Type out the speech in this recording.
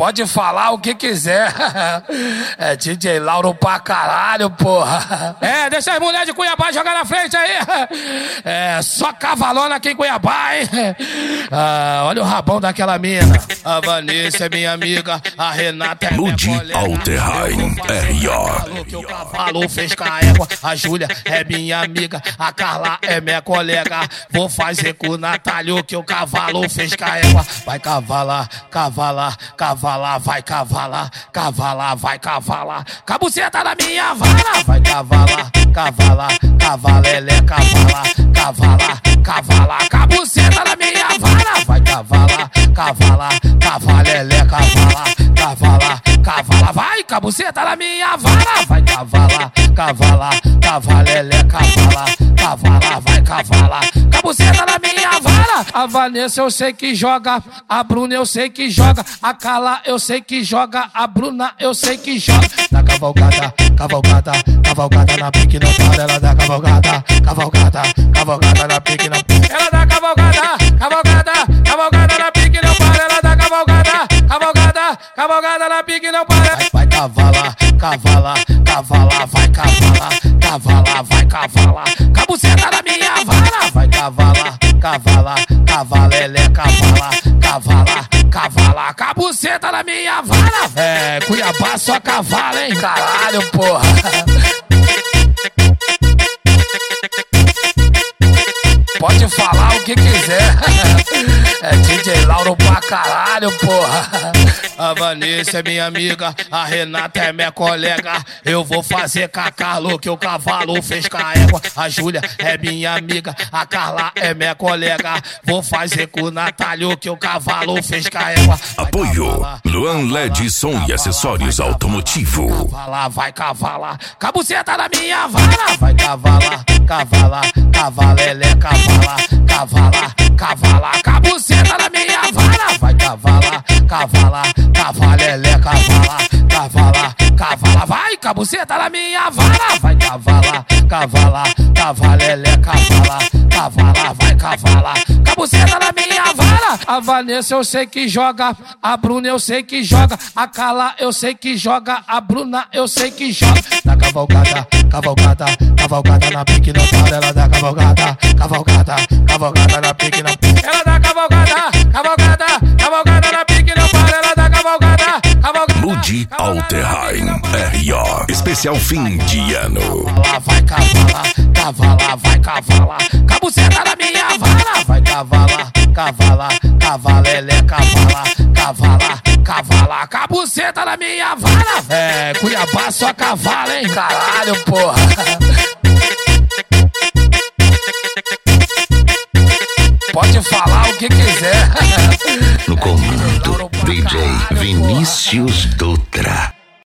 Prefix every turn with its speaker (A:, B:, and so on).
A: Pode falar o que quiser. É DJ Lauro pra caralho, porra. É, deixa as mulheres de Cuiabá jogar na frente aí. É, só cavalona aqui em Cuiabá, hein? Ah, olha o rabão daquela mina. A Vanessa é minha amiga, a Renata é minha colega.
B: Alterheim, R.O.
A: Que o cavalo fez com a égua. A Júlia é minha amiga, a Carla é minha colega. Vou fazer com o Natalio que o cavalo fez com a égua. Vai cavalar, cavalar, cavalar, vai cavalar, cavalar, vai cavalar. Cabuceta na minha vara. Vai cavalar, cavalar, cavalelé, cavalar, cavalar, cavalar. Cabuceta na minha vara. Vai cavalar, cavalar, cavalelé, cavalar, cavalar, cavalar. Vai cabuceta na minha vara. Vai cavalar, cavalar, cavalelé, cavalar, cavalar, vai cavalar. Cabuceta na minha vara. A Vanessa eu sei que joga, a Bruna eu sei que joga, a Carla eu sei que joga, a Bruna eu sei que joga. Na cavalgada, cavalgada, cavalgada na pique não para, ela dá cavalgada, cavalgada, cavalgada na pique não para. Ela dá cavalgada, cavalgada, cavalgada na pique não para, ela dá cavalgada, cavalgada, cavalgada na pique não para. Vai cavalar, cavalar, cavalar, vai cavalar, cavalar, vai cavalar. Cabuceta na minha vara. Vai cavalar, cavalar, cavalelé, cavalar, cavalar, cavalar. Cabuceta na minha vara. É, Cuiabá só cavala, hein? Caralho, porra. Pode falar o que quiser. É DJ Lauro pra caralho, porra. A Vanessa é minha amiga, a Renata é minha colega. Eu vou fazer com a Carla que o cavalo fez com a égua. A Júlia é minha amiga, a Carla é minha colega. Vou fazer com o Natalio que o cavalo fez com a égua.
B: Apoio Luan LED Som e Acessórios Automotivo.
A: Cavalar, vai cavalar. Cabuceta na minha vara. Vai cavalar, cavalar, cavalelé, cavalar, cavalar, cavalar. Cabuceta na minha vara. Vai cavalar, cavalar, cavalelé, cavalar, cavalar, cavalar. Vai cabuceta na minha vara. Vai cavalar, cavalar, cavalelé, cavalar, cavalar, vai cavalar. Cabuceta na minha vara. A Vanessa eu sei que joga, a Bruna eu sei que joga, a Carla eu sei que joga, a Bruna eu sei que joga. Na cavalgada, cavalgada, cavalgada na pique não para, ela dá cavalgada, cavalgada, cavalgada na pique não para. Ela dá cavalgada, cavalgada, cavalgada na pique não para, ela dá cavalgada, cavalgada.
B: Lude Alterheim, R.O. Especial fim de ano.
A: Vai cavalar, cavalar, vai cavalar. Cabuceta na minha vara. Vai cavalar, cavalar, cavalelé, cavalar, cavalar, cavalar. Cabuceta na minha vara. É, Cuiabá só cavala, hein? Caralho, porra. Pode falar o que quiser.
B: No comando, DJ Vinícius Dutra.